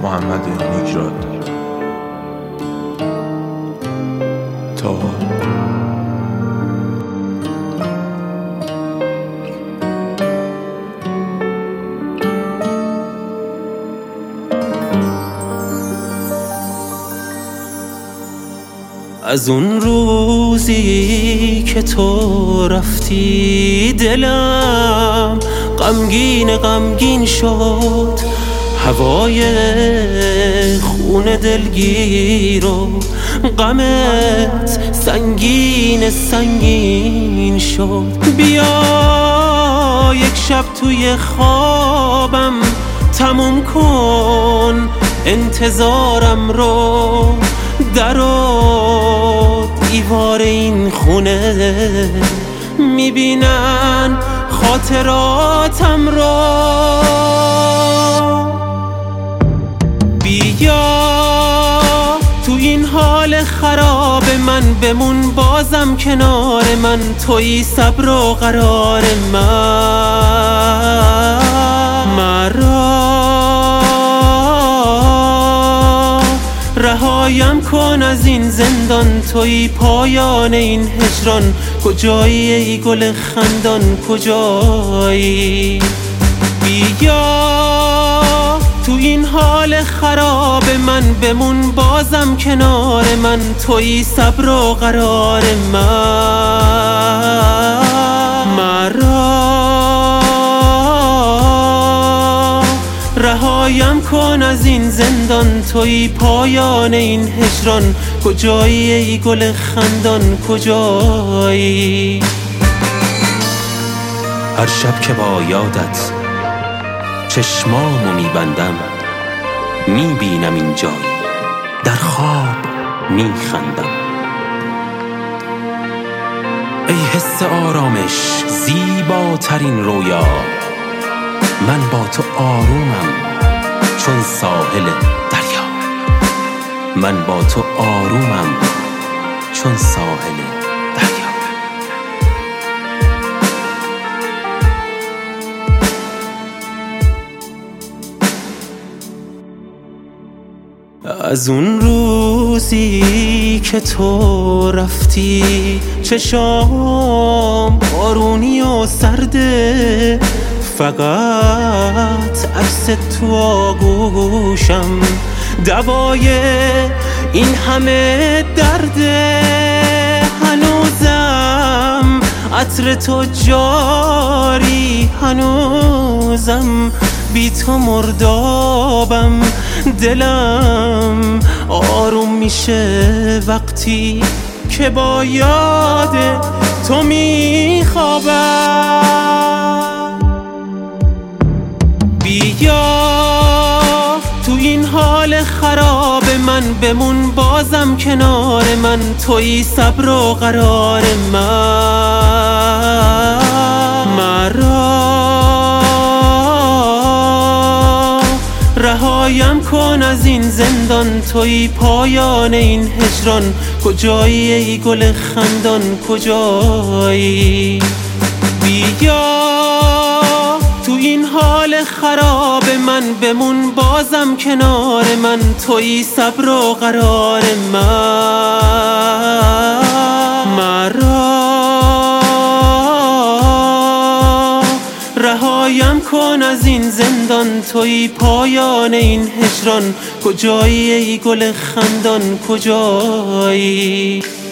محمد نیکراد. تا از اون روزی که تو رفتی دلم غمگین شد، هوای خون دلگیر و غمت سنگین شد. بیا یک شب توی خوابم تموم کن انتظارم رو، در و دیوار این خونه میبینن خاطراتم رو. بیا تو این حال خراب من بمون بازم کنار من، تویی صبر و قرار مرا رهایم کن از این زندان، تویی پایان این هجران. کجایی ای گل خندان کجایی؟ بیا تو این حال خراب من بمون بازم کنار من، تویی صبر و قرار مرا رهایم کن از این زندان، تویی پایان این هجران. کجایی ای گل خندان کجایی؟ هر شب که با یادت چشمامو میبندم، میبینم این جایی در خواب میخندم. ای حس آرامش زیباترین رویا، من با تو آرومم چون ساحل دریا. من با تو آرومم چون ساحل دریا. از اون روزی که تو رفتی چشام بارونی و سرده، فقط عکس تو آغوشم دوای این همه درده. هنوزم عطر تو جاری، هنوزم بی تو مردابم. دلم آروم میشه وقتی که با یاد تو میخوابم. بیا تو این حال خراب من بمون بازم کنار من، تویی صبر و قرار مرا رهایم کن از این زندان، تویی پایان این هجران. کجایی ای گل خندان کجایی؟ بیا تو این حال خراب من بمون بازم کنار من، تویی صبر و قرار مرا رهایم کن از این زندان، تویی پایان این هجران. کجایی ای گل خندان کجایی؟